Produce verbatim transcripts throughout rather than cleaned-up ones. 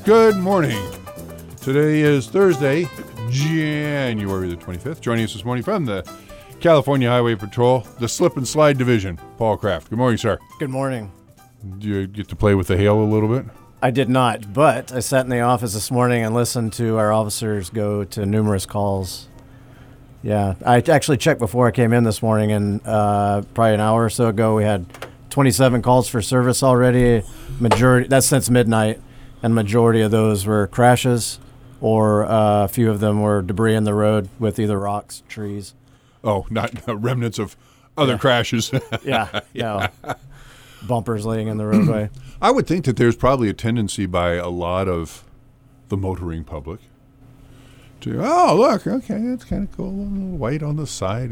Good morning. Today is Thursday, January the twenty-fifth. Joining us this morning from the California Highway Patrol, the Slip and Slide Division, Paul Kraft. Good morning, sir. Good morning. Do you get to play with the hail a little bit? I did not, but I sat in the office this morning and listened to our officers go to numerous calls. Yeah, I actually checked before I came in this morning, and uh, probably an hour or so ago, we had twenty-seven calls for service already. Majority, that's since midnight, and majority of those were crashes, or uh, a few of them were debris in the road with either rocks, trees. Oh, not remnants of other yeah. crashes. yeah, yeah. No. Bumpers laying in the roadway. I would think that there's probably a tendency by a lot of the motoring public to, oh, look, okay, that's kind of cool, a little white on the side,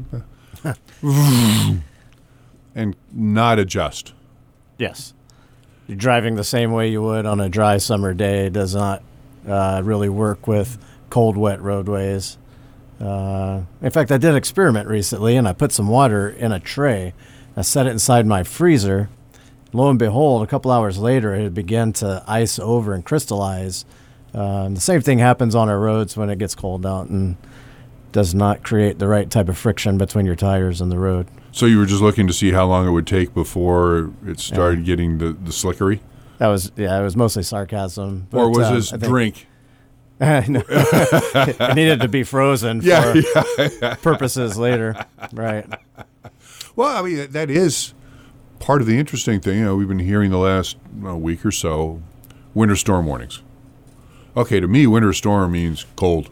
and not adjust. Yes. You're driving the same way you would on a dry summer day. It does not uh, really work with cold, wet roadways. Uh, in fact, I did an experiment recently, and I put some water in a tray. I set it inside my freezer. Lo and behold, a couple hours later, it began to ice over and crystallize. Uh, and the same thing happens on our roads when it gets cold out and does not create the right type of friction between your tires and the road. So you were just looking to see how long it would take before it started yeah. getting the, the slickery? That was, yeah, it was mostly sarcasm. But, or was uh, this drink? No. It needed to be frozen for yeah, yeah, yeah. purposes later. Right. Well, I mean, that is part of the interesting thing. You know, we've been hearing the last uh, week or so, winter storm warnings. Okay, to me, winter storm means cold.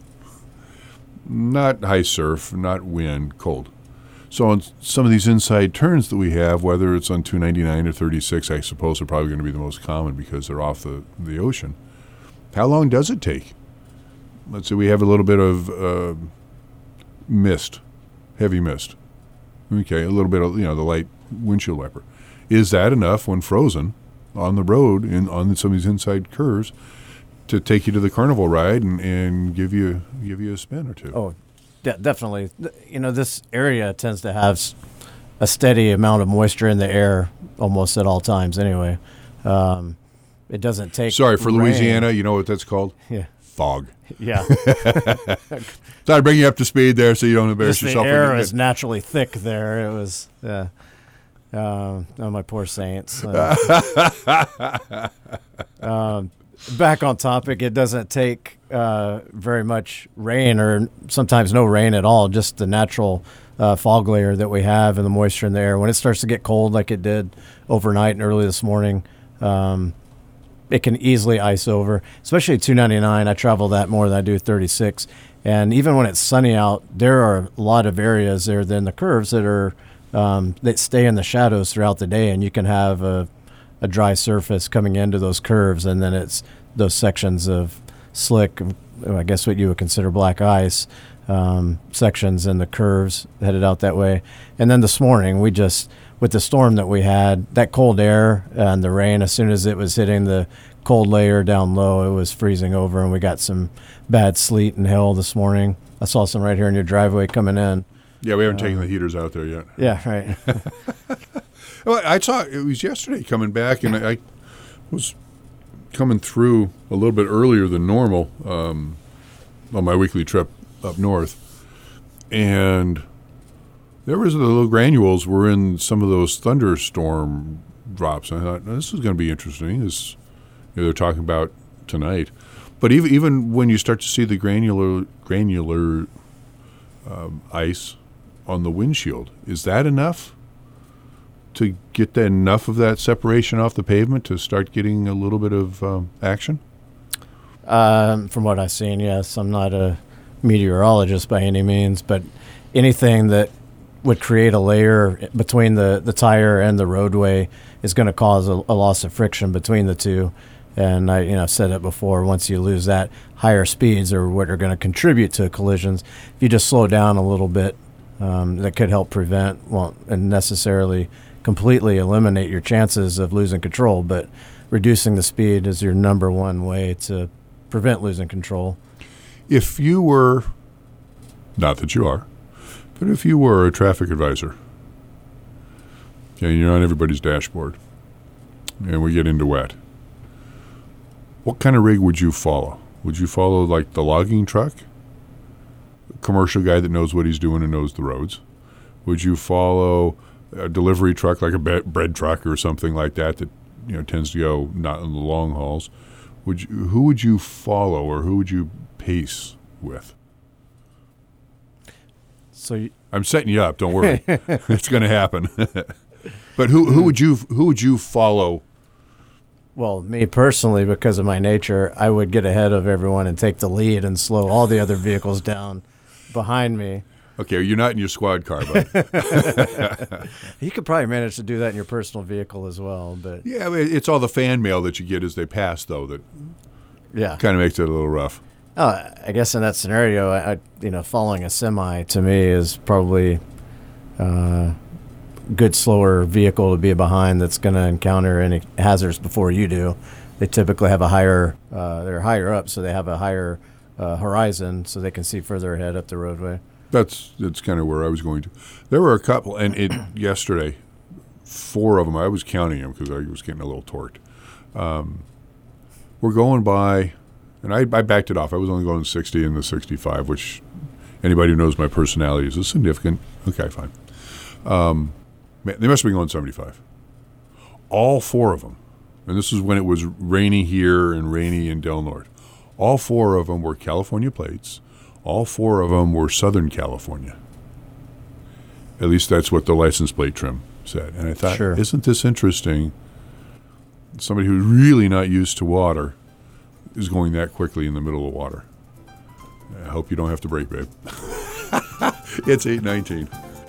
Not high surf, not wind, cold. So on some of these inside turns that we have, whether it's on two ninety-nine or thirty-six, I suppose are probably going to be the most common because they're off the, the ocean. How long does it take? Let's say we have a little bit of uh, mist, heavy mist. Okay, a little bit of, you know, the light windshield wiper. Is that enough when frozen on the road in on some of these inside curves to take you to the carnival ride and, and give you give you a spin or two? Oh, de- definitely. You know, this area tends to have a steady amount of moisture in the air almost at all times anyway. Um, it doesn't take Sorry, for rain. Louisiana, you know what that's called? Yeah. Fog. Yeah. Thought I'd bring you up to speed there so you don't embarrass Just yourself. The air is naturally thick there. It was, yeah. Uh, oh, my poor Saints. Uh, um, back on topic, it doesn't take uh, very much rain or sometimes no rain at all, just the natural uh, fog layer that we have and the moisture in the air. When it starts to get cold like it did overnight and early this morning, um, it can easily ice over, especially two ninety-nine. I travel that more than I do thirty-six. And even when it's sunny out, there are a lot of areas there in the curves that are um, that stay in the shadows throughout the day, and you can have a, a dry surface coming into those curves, and then it's those sections of slick, I guess what you would consider black ice, um, sections in the curves headed out that way. And then this morning, we just, with the storm that we had, that cold air and the rain, as soon as it was hitting the cold layer down low, it was freezing over, and we got some bad sleet and hail this morning. I saw some right here in your driveway coming in. Yeah, we haven't uh, taken the heaters out there yet. Yeah, right. Well, I saw it was yesterday coming back, and I, I was coming through a little bit earlier than normal um, on my weekly trip up north, and there was the little granules were in some of those thunderstorm drops. And I thought, this is going to be interesting. This, you know, they're talking about tonight. But even even when you start to see the granular granular um, ice on the windshield, is that enough to get that, enough of that separation off the pavement to start getting a little bit of um, action? Um, from what I've seen, yes. I'm not a meteorologist by any means, but anything that would create a layer between the, the tire and the roadway is going to cause a, a loss of friction between the two. And I, you know, said it before. Once you lose that, higher speeds are what are going to contribute to collisions. If you just slow down a little bit, um, that could help prevent, won't necessarily completely eliminate your chances of losing control, but reducing the speed is your number one way to prevent losing control. If you were, not that you are, but if you were a traffic advisor, okay, you're on everybody's dashboard, and we get into wet, what kind of rig would you follow? Would you follow like the logging truck? Commercial guy that knows what he's doing and knows the roads? Would you follow a delivery truck like a be- bread truck or something like that that you know tends to go not in the long hauls? Would you, who would you follow or who would you pace with? So you, I'm setting you up. Don't worry, it's going to happen. But who who would you who would you follow? Well, me personally, because of my nature, I would get ahead of everyone and take the lead and slow all the other vehicles down behind me. Okay, you're not in your squad car, but You could probably manage to do that in your personal vehicle as well, but yeah, I mean, it's all the fan mail that you get as they pass, though, that yeah, kind of makes it a little rough. Oh, I guess in that scenario, I, I you know, following a semi to me is probably uh, good slower vehicle to be behind that's going to encounter any hazards before you do. They typically have a higher, uh, they're higher up, so they have a higher uh, horizon, so they can see further ahead up the roadway. That's that's kind of where I was going to. There were a couple, and it yesterday, four of them. I was counting them because I was getting a little torqued. Um, we're going by, and I, I backed it off. I was only going sixty and the sixty-five, which anybody who knows my personality is a significant. Okay, fine. Um, man, they must have been going seventy-five. All four of them, and this is when it was rainy here and rainy in Del Norte. All four of them were California plates. All four of them were Southern California. At least that's what the license plate trim said. And I thought, sure. Isn't this interesting? Somebody who's really not used to water is going that quickly in the middle of water. I hope you don't have to brake, babe. It's eight nineteen.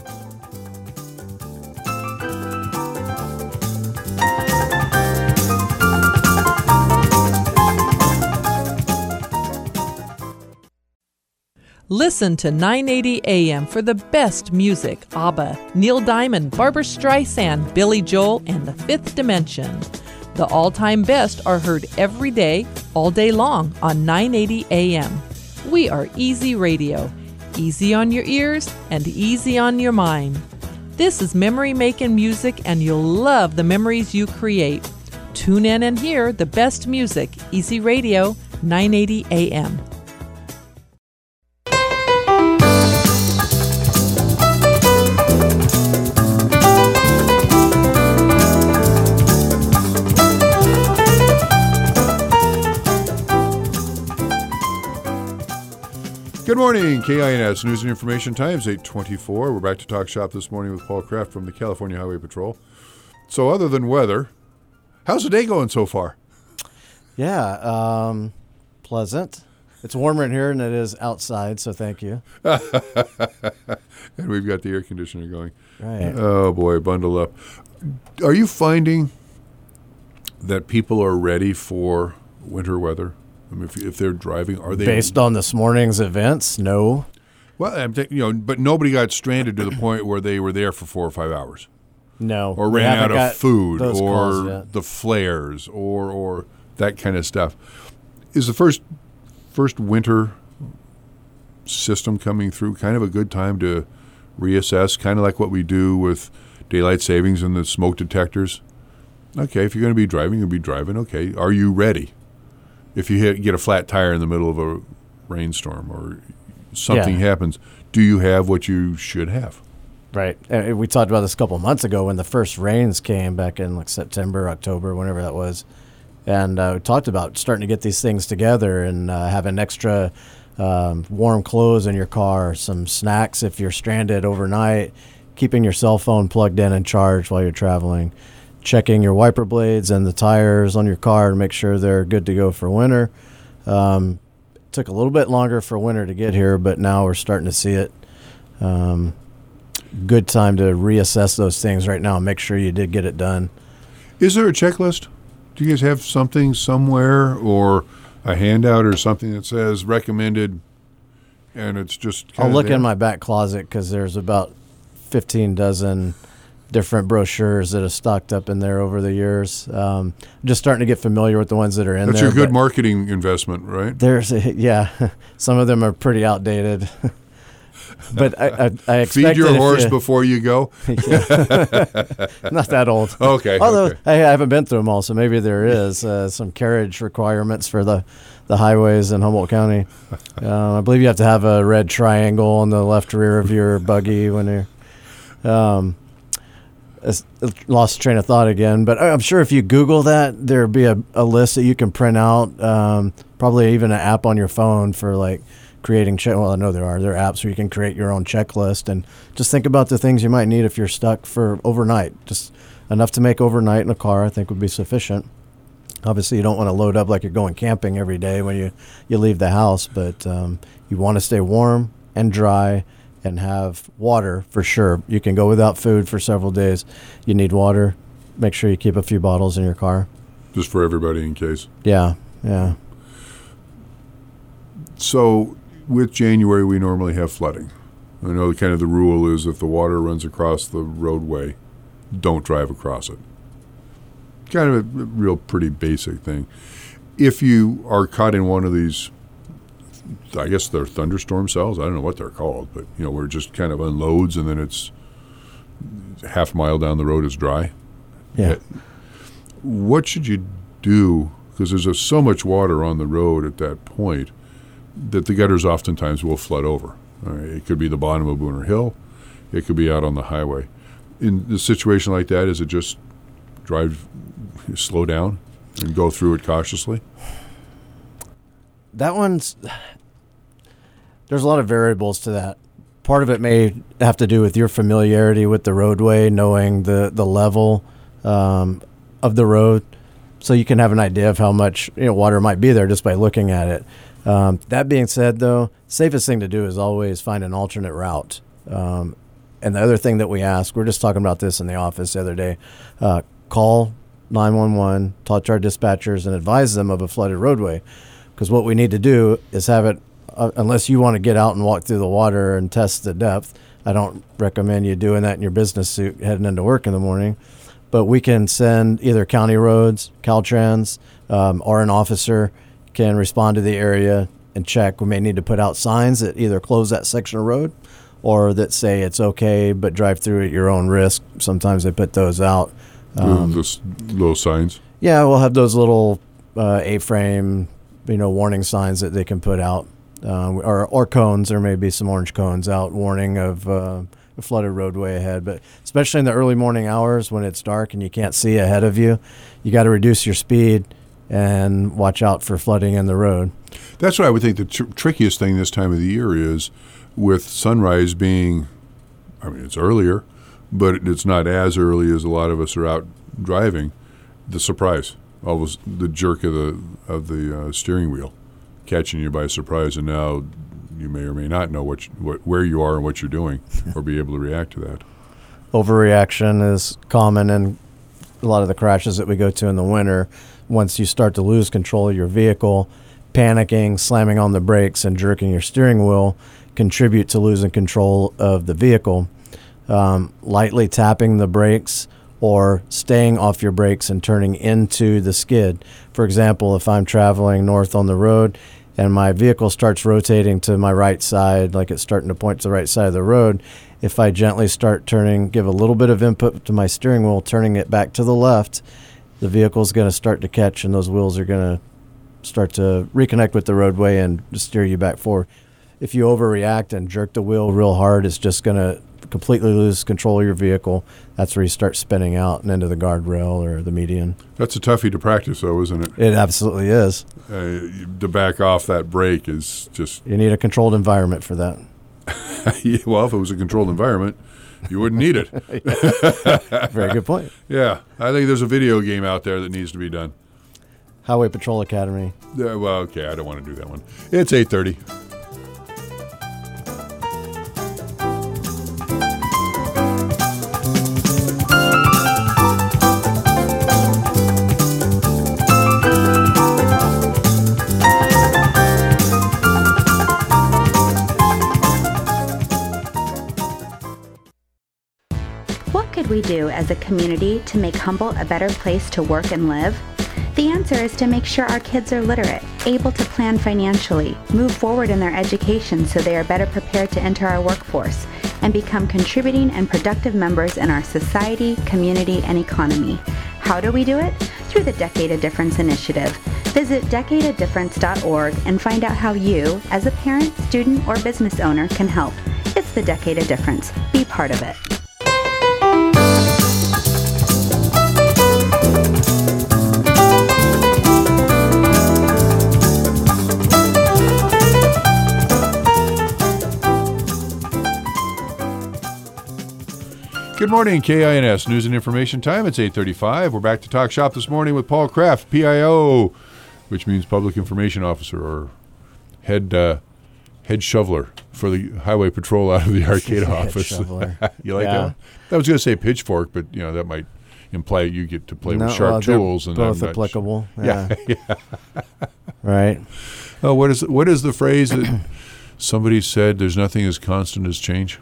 Listen to nine eighty A M for the best music. ABBA, Neil Diamond, Barbra Streisand, Billy Joel, and The Fifth Dimension. The all-time best are heard every day, all day long on nine eighty A M. We are Easy Radio. Easy on your ears and easy on your mind. This is memory-making music, and you'll love the memories you create. Tune in and hear the best music. Easy Radio, nine eighty A M. Good morning, K I N S News and Information Times, eight twenty-four. We're back to Talk Shop this morning with Paul Kraft from the California Highway Patrol. So other than weather, how's the day going so far? Yeah, um, pleasant. It's warmer in here than it is outside, so thank you. And we've got the air conditioner going. Right. Oh, boy, bundle up. Are you finding that people are ready for winter weather? I mean, if, if they're driving, are they Based on this morning's events, no. Well, I'm th- you know, but nobody got stranded to the point where they were there for four or five hours, No. or we ran haven't out got of food, those calls or yet. the flares, or or that kind of stuff. Is the first first winter system coming through kind of a good time to reassess, kind of like what we do with daylight savings and the smoke detectors? Okay, if you're going to be driving, you'll be driving. Okay, are you ready? If you hit, get a flat tire in the middle of a rainstorm or something Yeah. happens, do you have what you should have? Right. And we talked about this a couple of months ago when the first rains came back in like September, October, whenever that was. And uh, we talked about starting to get these things together and uh, having extra um, warm clothes in your car, some snacks if you're stranded overnight, keeping your cell phone plugged in and charged while you're traveling, checking your wiper blades and the tires on your car to make sure they're good to go for winter. Um, took a little bit longer for winter to get here, but now we're starting to see it. Um, good time to reassess those things right now and make sure you did get it done. Is there a checklist? Do you guys have something somewhere or a handout or something that says recommended and it's just I'll kinda look there? in my back closet because there's about fifteen dozen different brochures that have stocked up in there over the years. Um, just starting to get familiar with the ones that are in That's there. your good but marketing investment, right? There's a, yeah, some of them are pretty outdated. but I, I, I expect Feed your horse you, before you go. Not that old. Okay. Although okay. I haven't been through them all, so maybe there is uh, some carriage requirements for the, the highways in Humboldt County. Uh, I believe you have to have a red triangle on the left rear of your buggy when you're. Um, I lost train of thought again, but I'm sure if you Google that, there'll be a, a list that you can print out. Um, probably even an app on your phone for like creating check. Well, I know there are. There are apps where you can create your own checklist and just think about the things you might need if you're stuck for overnight. Just enough to make overnight in a car, I think, would be sufficient. Obviously, you don't want to load up like you're going camping every day when you, you leave the house, but um, you want to stay warm and dry and have water for sure. You can go without food for several days. You need water. Make sure you keep a few bottles in your car. Just for everybody in case. Yeah, yeah. So with January, we normally have flooding. I know kind of the rule is if the water runs across the roadway, don't drive across it. Kind of a real pretty basic thing. If you are caught in one of these, I guess they're thunderstorm cells. I don't know what they're called, but you know, where it just kind of unloads and then it's half a mile down the road is dry. Yeah. What should you do? Because there's just so much water on the road at that point that the gutters oftentimes will flood over. All right, it could be the bottom of Booner Hill. It could be out on the highway. In a situation like that, is it just drive, slow down and go through it cautiously? That one's, there's a lot of variables to that. Part of it may have to do with your familiarity with the roadway, knowing the, the level um, of the road. So you can have an idea of how much you know, water might be there just by looking at it. Um, that being said, though, safest thing to do is always find an alternate route. Um, and the other thing that we ask, we we're just talking about this in the office the other day, uh, call nine one one, talk to our dispatchers, and advise them of a flooded roadway. Because what we need to do is have it, uh, unless you want to get out and walk through the water and test the depth, I don't recommend you doing that in your business suit heading into work in the morning. But we can send either county roads, Caltrans, um, or an officer can respond to the area and check. We may need to put out signs that either close that section of road or that say it's okay, but drive through at your own risk. Sometimes they put those out. Um, Those little signs? Yeah, we'll have those little uh, A-frame, you know, warning signs that they can put out, uh, or or cones. There may be some orange cones out, warning of uh, a flooded roadway ahead. But especially in the early morning hours when it's dark and you can't see ahead of you, you got to reduce your speed and watch out for flooding in the road. That's what I would think the tr- trickiest thing this time of the year is, with sunrise being, I mean, it's earlier, but it's not as early as a lot of us are out driving. The surprise, always the jerk of the of the uh, steering wheel, catching you by surprise, and now you may or may not know what, you, what where you are and what you're doing, or be able to react to that. Overreaction is common in a lot of the crashes that we go to in the winter. Once you start to lose control of your vehicle, panicking, slamming on the brakes, and jerking your steering wheel contribute to losing control of the vehicle. Um, lightly tapping the brakes or staying off your brakes and turning into the skid. For example, if I'm traveling north on the road and my vehicle starts rotating to my right side, like it's starting to point to the right side of the road, if I gently start turning, give a little bit of input to my steering wheel, turning it back to the left, the vehicle's going to start to catch and those wheels are going to start to reconnect with the roadway and steer you back forward. If you overreact and jerk the wheel real hard, it's just going to completely lose control of your vehicle. That's where you start spinning out and into the guardrail or the median. That's a toughie to practice, though, isn't it? It absolutely is. Uh, to back off that brake is just... You need a controlled environment for that. Yeah, well, if it was a controlled environment, you wouldn't need it. Very good point. Yeah, I think there's a video game out there that needs to be done. Highway Patrol Academy. Yeah, well, okay, I don't want to do that one. It's eight thirty. What could we do as a community to make Humboldt a better place to work and live? The answer is to make sure our kids are literate, able to plan financially, move forward in their education so they are better prepared to enter our workforce, and become contributing and productive members in our society, community, and economy. How do we do it? Through the Decade of Difference initiative. Visit decade of difference dot org and find out how you, as a parent, student, or business owner, can help. It's the Decade of Difference. Be part of it. Good morning, K I N S News and Information Time. It's eight thirty-five. We're back to Talk Shop this morning with Paul Kraft, P I O, which means Public Information Officer or head uh, head shoveler for the Highway Patrol out of the Arcata office. Shoveler. You like Yeah. that one? I was going to say pitchfork, but you know that might imply you get to play No, with sharp well, they're tools. And both I'm not applicable. Sure. Yeah. yeah. Right. Oh, what is what is the phrase that somebody said? There's nothing as constant as change.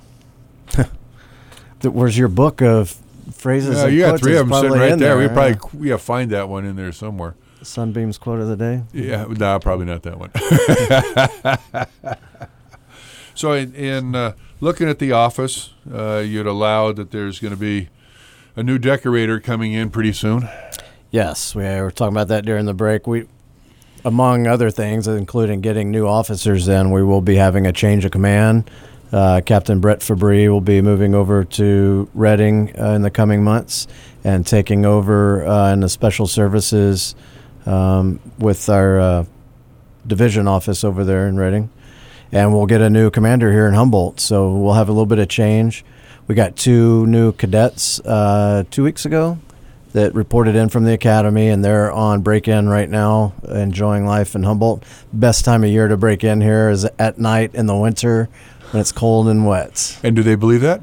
Th- Where's your book of phrases? Yeah, and you got quotes? three It's of them sitting probably right in there. We yeah. probably yeah find that one in there somewhere. Sunbeam's quote of the day. Yeah, no, probably not that one. So, in, in uh, looking at the office, uh, you'd allowed that there's going to be a new decorator coming in pretty soon. Yes, we were talking about that during the break. We, among other things, including getting new officers in, we will be having a change of command. Uh, Captain Brett Fabry will be moving over to Reading uh, in the coming months and taking over uh, in the special services um, with our uh, division office over there in Reading. And we'll get a new commander here in Humboldt, so we'll have a little bit of change. We got two new cadets uh, two weeks ago that reported in from the academy, and they're on break-in right now, enjoying life in Humboldt. Best time of year to break in here is at night in the winter when it's cold and wet. And do they believe that?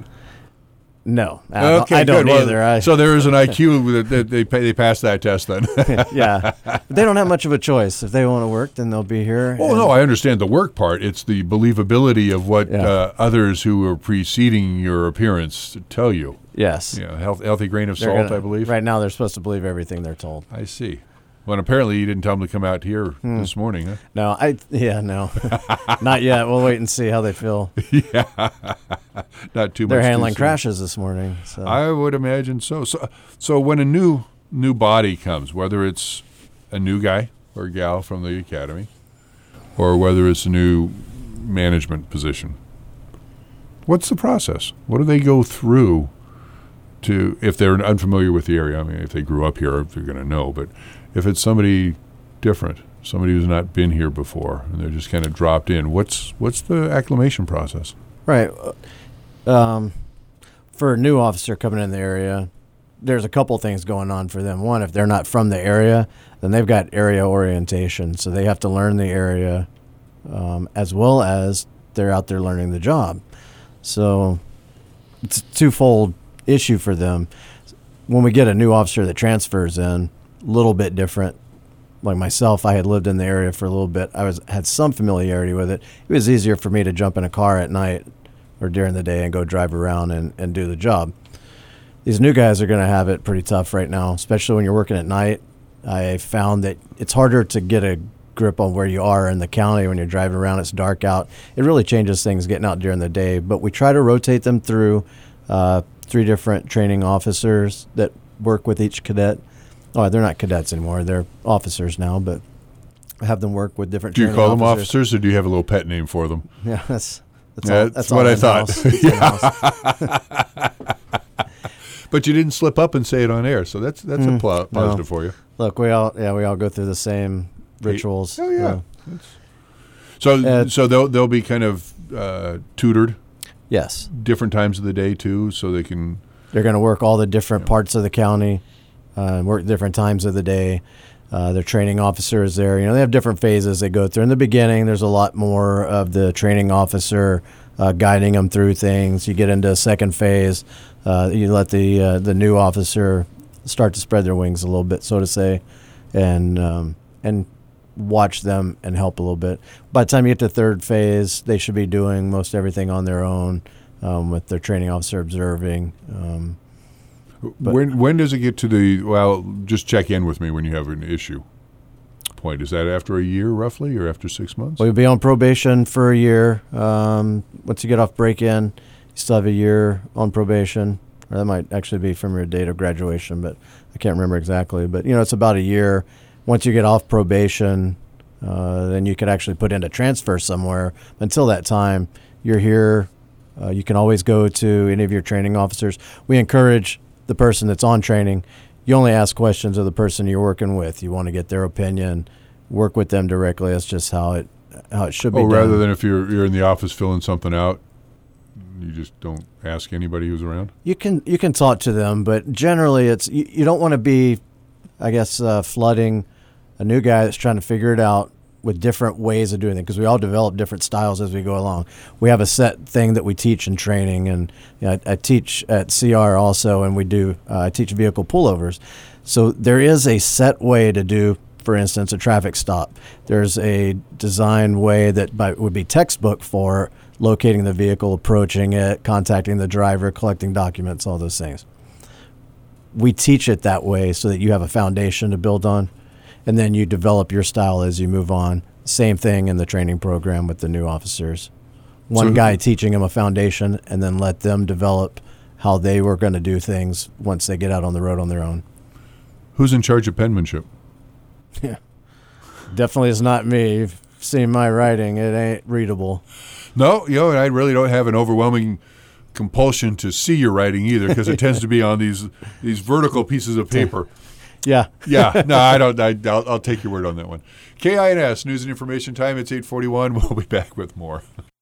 No, I don't, Okay, I don't good. Well, either. I, so there is an I Q that that they pay, they passed that test then. yeah, but they don't have much of a choice. If they want to work, then they'll be here. Oh and- no, I understand the work part. It's the believability of what Yeah. uh, others who are preceding your appearance tell you. Yes. Yeah, health, healthy grain of They're salt, gonna- I believe. Right now, they're supposed to believe everything they're told. I see. Well, and apparently you didn't tell them to come out here Hmm. this morning, huh? No, I yeah, no, not yet. We'll wait and see how they feel. yeah, not too much. They're too handling soon. crashes this morning. So I would imagine so. So, so when a new new body comes, whether it's a new guy or gal from the academy, or whether it's a new management position, what's the process? What do they go through to, if they're unfamiliar with the area? I mean, if they grew up here, they're going to know. But if it's somebody different, somebody who's not been here before, and they're just kind of dropped in, what's what's the acclimation process? right. Um, for a new officer coming in the area, there's a couple things going on for them. One, if they're not from the area, then they've got area orientation, so they have to learn the area um, as well as they're out there learning the job. So it's a twofold issue for them. When we get a new officer that transfers in, a little bit different. Like myself, I had lived in the area for a little bit. I was had some familiarity with it. It was easier for me to jump in a car at night or during the day and go drive around and, and do the job. These new guys are going to have it pretty tough right now, especially when you're working at night. I found that it's harder to get a grip on where you are in the county when you're driving around. It's dark out. It really changes things getting out during the day. But we try to rotate them through uh, three different training officers that work with each cadet. Oh, they're not cadets anymore. They're officers now, but I have them work with different Do you training call them officers. officers, or do you have a little pet name for them? Yeah, that's that's, Yeah, all, that's that's what all I thought. in-house. In-house. But you didn't slip up and say it on air, so that's that's a Mm, pl- positive no. for you. Look, we all yeah we all go through the same rituals. Oh yeah. Uh, So Uh, so they'll they'll be kind of uh, tutored yes, different times of the day too, so they can. they're going to work all the different parts of the county, uh, work different times of the day. Uh, their training officer is there. You know, they have different phases they go through. In the beginning, there's a lot more of the training officer uh, guiding them through things. You get into a second phase, uh, you let the uh, the new officer start to spread their wings a little bit, so to say, and um, and watch them and help a little bit. By the time you get to third phase, they should be doing most everything on their own, um, with their training officer observing. Um, when when does it get to the, well, just check in with me when you have an issue point? Is that after a year roughly or after six months? Well, you'll be on probation for a year. Um, once you get off break-in, you still have a year on probation. Or that might actually be from your date of graduation, but I can't remember exactly. But, you know, it's about a year. Once you get off probation, uh, then you could actually put in a transfer somewhere. Until that time, you're here. Uh, you can always go to any of your training officers. We encourage the person that's on training. You only ask questions of the person you're working with. You want to get their opinion, work with them directly. That's just how it how it should be oh, done. rather than if you're you're in the office filling something out, you just don't ask anybody who's around? You can you can talk to them, but generally it's you, you don't want to be, I guess, uh, flooding a new guy that's trying to figure it out with different ways of doing it, because we all develop different styles as we go along. We have a set thing that we teach in training, and you know, I, I teach at C R also, and we do uh, I teach vehicle pullovers. So there is a set way to do, for instance, a traffic stop. There's a design way that by, would be textbook for locating the vehicle, approaching it, contacting the driver, collecting documents, all those things. We teach it that way so that you have a foundation to build on, and then you develop your style as you move on. Same thing in the training program with the new officers. One So- guy teaching them a foundation, and then let them develop how they were going to do things once they get out on the road on their own. Who's in charge of penmanship? Yeah, definitely is not me. You've seen my writing; it ain't readable. No, you know, and I really don't have an overwhelming compulsion to see your writing either, because it tends to be on these these vertical pieces of paper. Yeah, Yeah, no, I don't. I, I'll, I'll take your word on that one. K I N S News and Information Time. It's eight forty-one. We'll be back with more.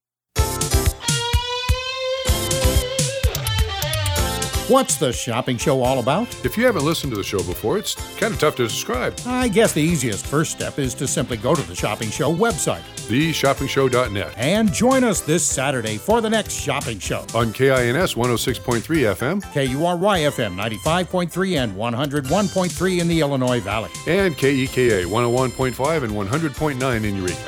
What's the shopping show all about? If you haven't listened to the show before, it's kind of tough to describe. I guess the easiest first step is to simply go to the Shopping Show website the shopping show dot net. and join us this Saturday for the next shopping show. On K I N S one oh six point three F M K U R Y F M ninety-five point three and one oh one point three in the Illinois Valley. and K E K A one oh one point five and one hundred point nine in Eureka.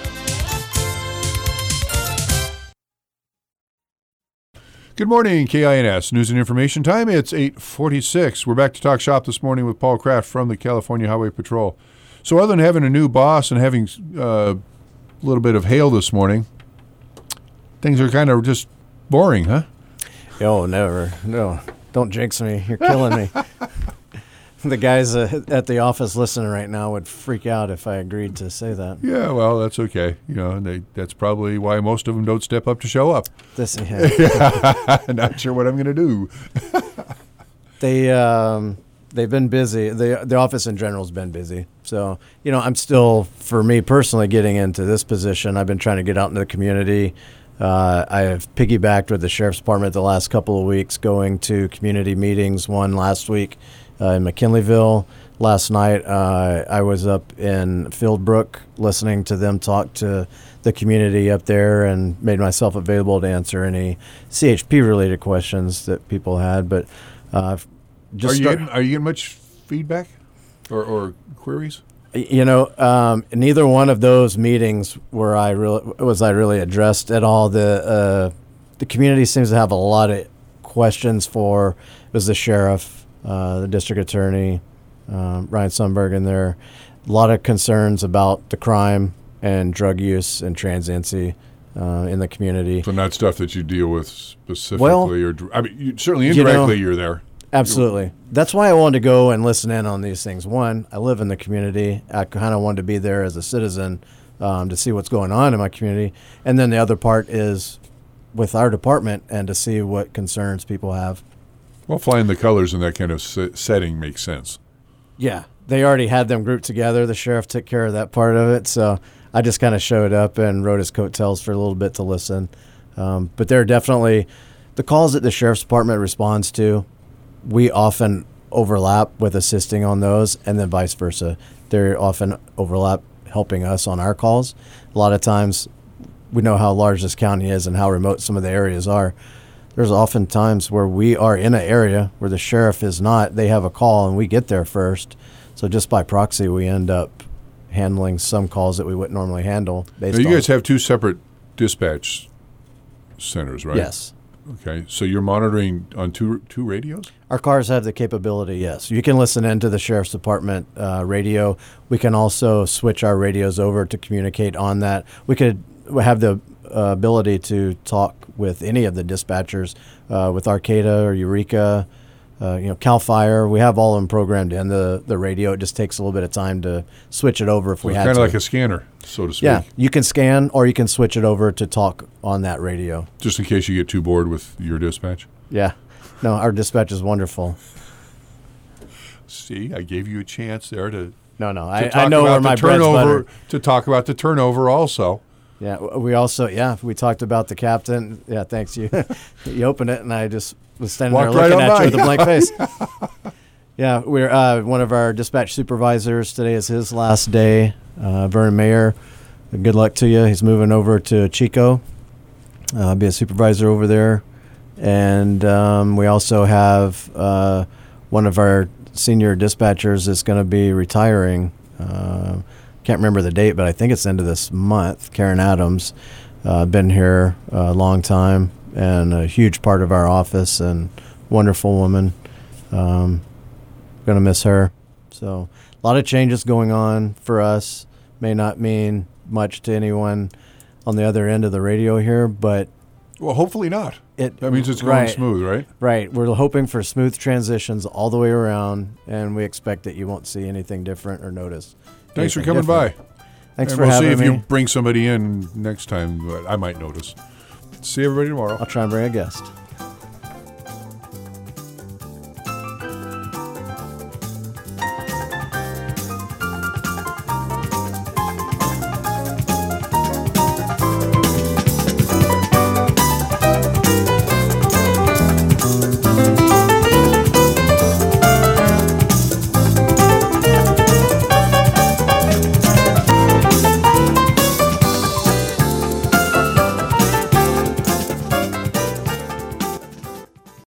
Good morning, K I N S News and Information Time. It's eight forty-six. We're back to talk shop this morning with Paul Kraft from the California Highway Patrol. So other than having a new boss and having uh, a little bit of hail this morning, things are kind of just boring, huh? Oh, never. No, don't jinx me. You're killing me. The guys uh, at the office listening right now would freak out if I agreed to say that. Yeah, well, that's okay. You know, they, that's probably why most of them don't step up to show up. This, yeah. Not sure what I'm going to do. They um, they've been busy. The the office in general has been busy. So you know, I'm still, for me personally, getting into this position. I've been trying to get out into the community. Uh, I have piggybacked with the sheriff's department the last couple of weeks, going to community meetings. One last week uh, in McKinleyville. Last night uh, I was up in Fieldbrook listening to them talk to the community up there, and made myself available to answer any C H P related questions that people had. But uh, just Are you, start- getting, are you getting much feedback or, or queries? You know, um, neither one of those meetings were I really was I really addressed at all. The uh, the community seems to have a lot of questions for it was the sheriff, uh, the district attorney, um, Ryan Sundberg in there. A lot of concerns about the crime and drug use and transiency uh, in the community. So not stuff that you deal with specifically, Well, or dr- I mean, you, certainly you know- indirectly you're there. Absolutely. That's why I wanted to go and listen in on these things. One, I live in the community. I kind of wanted to be there as a citizen um, to see what's going on in my community. And then the other part is with our department and to see what concerns people have. Well, flying the colors in that kind of se- setting makes sense. Yeah. They already had them grouped together. The sheriff took care of that part of it. So I just kind of showed up and rode his coattails for a little bit to listen. Um, but there are definitely the calls that the sheriff's department responds to. We often overlap with assisting on those, and then vice versa. They're often overlap helping us on our calls. A lot of times we know how large this county is and how remote some of the areas are. There's often times where we are in an area where the sheriff is not. They have a call, and we get there first. So just by proxy, we end up handling some calls that we wouldn't normally handle. Based Now, you on, guys have two separate dispatch centers, right? Yes. Okay, so you're monitoring on two two radios? Our cars have the capability, yes. You can listen into the Sheriff's Department uh, radio. We can also switch our radios over to communicate on that. We could have the uh, ability to talk with any of the dispatchers, uh, with Arcata or Eureka, uh, you know, CAL FIRE. We have all of them programmed in the, the radio. It just takes a little bit of time to switch it over if So we it's had kind to. of like a scanner, so to speak. Yeah, you can scan or you can switch it over to talk on that radio. Just in case you get too bored with your dispatch. Yeah. No, our dispatch is wonderful. See, I gave you a chance there to, No, no, to I, talk I know about where the my bread's turnover. butter. To talk about the turnover also. Yeah, w- we also, yeah, we talked about the captain. Yeah, thanks. You you opened it, and I just was standing Walked there right looking on at by. you with a blank face. Yeah, we're uh, one of our dispatch supervisors. Today is his last day. Uh, Vernon Mayer, good luck to you. He's moving over to Chico. Uh, be a supervisor over there. And um, we also have uh, one of our senior dispatchers is going to be retiring. Uh, can't remember the date, but I think it's the end of this month. Karen Adams, uh, been here a long time and a huge part of our office and wonderful woman. Um, going to miss her. So a lot of changes going on for us. May not mean much to anyone on the other end of the radio here, but Well, hopefully not. it That means it's going right, smooth, right? Right. We're hoping for smooth transitions all the way around, and we expect that you won't see anything different or notice. Thanks for anything coming different. by. Thanks and for we'll having see if me. you bring somebody in next time. But I might notice. See everybody tomorrow. I'll try and bring a guest.